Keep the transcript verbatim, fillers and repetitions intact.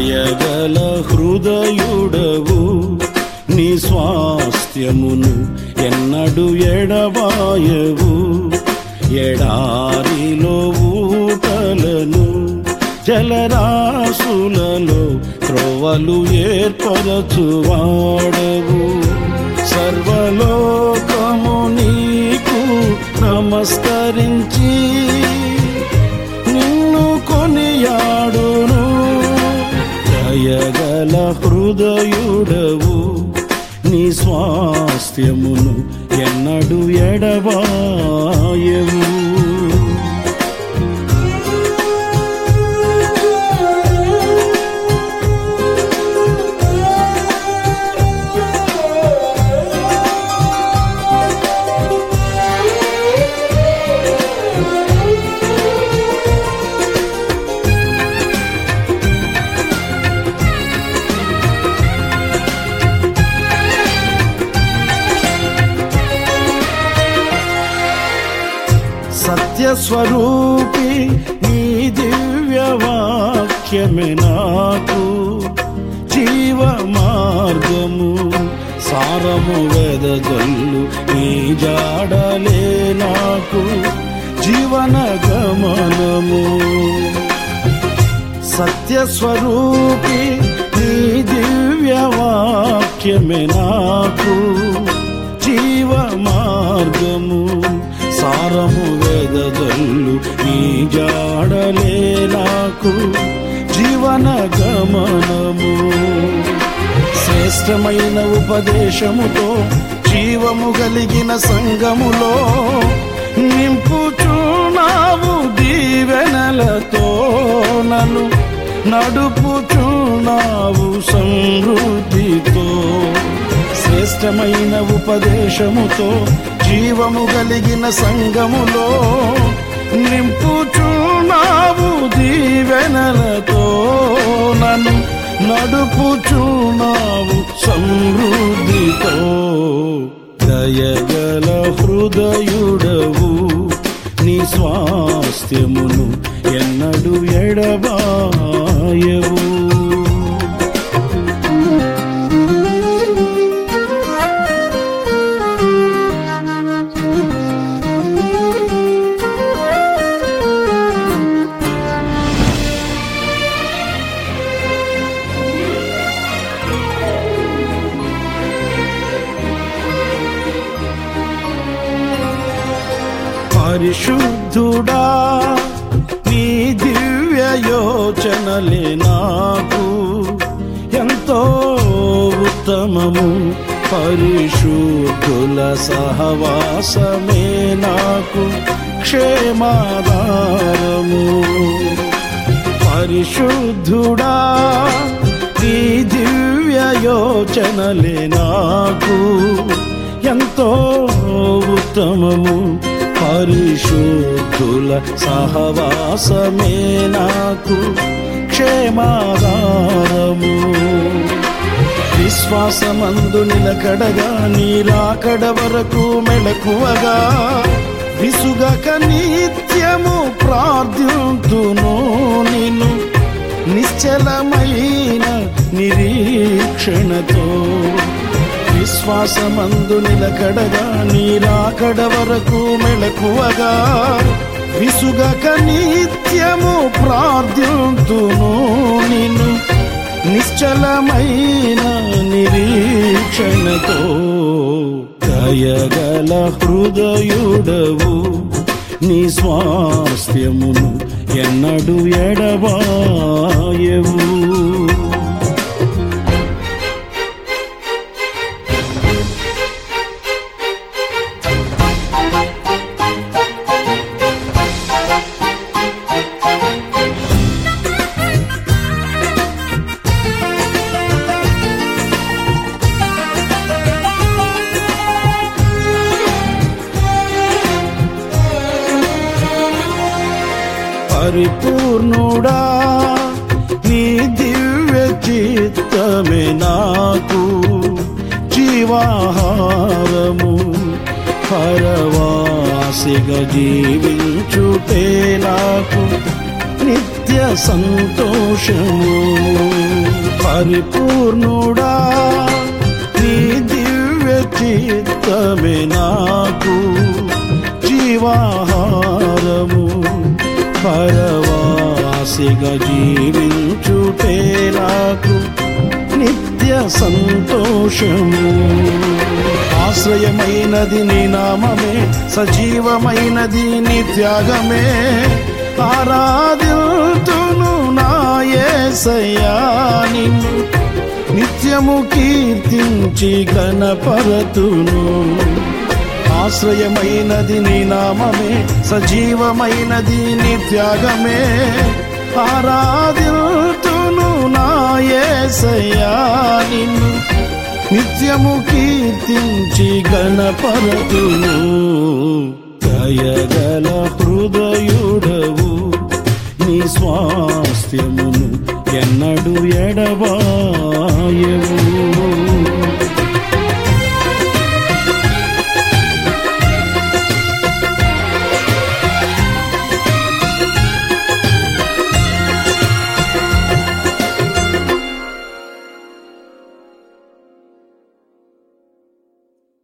దయగల హృదయుడవు నీ స్వాస్థ్యమును ఎన్నడు ఎడబాయవు. ఎడారిలో ఊటలను జలరాశులలో త్రోవలు ఏర్పరచువాడవు. సర్వలోకము నీకు నమస్కరించి నిన్ను కొనియాడును. దయగల హృదయుడవు నీ స్వాస్థ్యమును ఎన్నడు ఎడబాయవు. సత్యస్వరూపి నీ దివ్య వాక్యమే నాకు జీవ మార్గము. సారము వెదజల్లు నీ జాడలే నాకు జీవన గమనము. సత్యస్వరూపి నీ దివ్య వాక్యమే నాకు జీవ మార్గము. సారము వెదజల్లు నీ జాడలే నాకు జీవన గమనము. శ్రేష్టమైన ఉపదేశముతో జీవము కలిగిన సంగములో నింపుచున్నావు. దీవెనలతో నన్ను నడుపుచున్నావు సమృద్ధితో. శ్రేష్టమైన ఉపదేశముతో జీవము కలిగిన సంగములో నింపుచున్నావు. దీవెనలతో నన్ను నడుపుచున్నావు సమృద్ధితో. దయగల హృదయుడవు నీ స్వాస్థ్యమును ఎన్నడు ఎడబాయవు. పరిశుద్ధుడా నీ దివ్య యోచనలే నాకు ఎంతో ఉత్తమము. పరిశుద్ధుల సహవాసమే నాకు క్షేమాధారము. పరిశుద్ధుడా నీ దివ్య యోచనలే నాకు ఎంతో ఉత్తమము. పరిశుద్ధుల సహవాసమే నాకు క్షేమాధారము. విశ్వాసమందు నిలకడగా నీ రాకడ వరకు మెలకువగా విసుగక నిత్యము ప్రార్థింతును నిన్ను నిశ్చలమైన నిరీక్షణతో. విశ్వాసమందు నిలకడగా నీ రాకడ వరకు మెలకువగా విసుగక నిత్యము ప్రార్థింతును నిన్ను నిశ్చలమైన నిరీక్షణతో. దయగల హృదయుడవు నీ స్వాస్థ్యమును ఎన్నడు ఎడబాయవు. పరిపూర్ణుడా నీ దివ్య చిత్తమే నాకు జీవాహారము. పరవాసిగా జీవించుటే నాకు నిత్య సంతోషము. పరిపూర్ణుడా నీ దివ్య చిత్తమే నాకు జీవాహారము పరవాసిగా జీవించుటే నాకు నిత్య సంతోషము. ఆశ్రయమైనది నీ నామమే, సజీవమైనది నీ త్యాగమే. ఆరాధింతును నా యేసయ్యా నిన్ను, నిత్యము కీర్తించి గణపరతును. ఆశ్రయమైనది నీ నామమే, సజీవమైనది నీ త్యాగమే. ఆరాధింతును నా యేసయ్యా నిన్ను, నిత్యము కీర్తించి గణపరతును. దయగల హృదయుడవు నీ స్వాస్థ్యమును ఎన్నడు ఎడబాయవు.